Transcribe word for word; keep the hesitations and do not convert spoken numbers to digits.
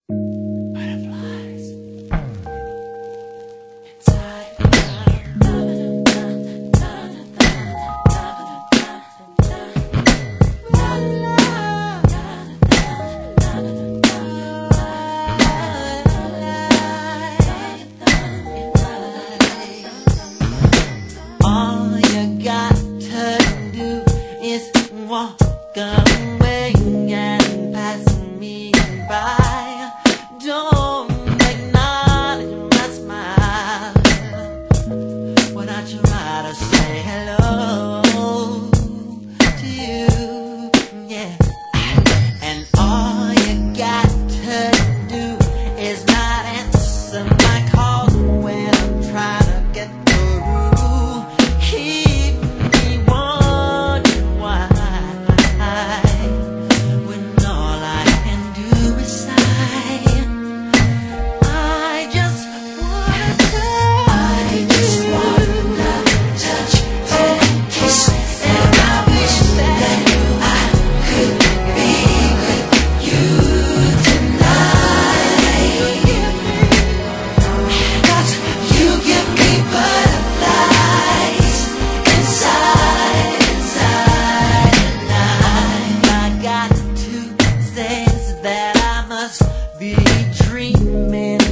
Butterflies inside. All you got to do is walk away and pass me by. Don't acknowledge my smile when I try to say hello to you, yeah. And all you got to do is not answer my call when I'm trying to get through. Keep me wondering why, when all I can do is sigh. I just wanna touch, I just wanna touch and kiss, and I wish that I could be with you tonight. 'Cause you give me butterflies inside, inside. And I got to say that I must be dreaming.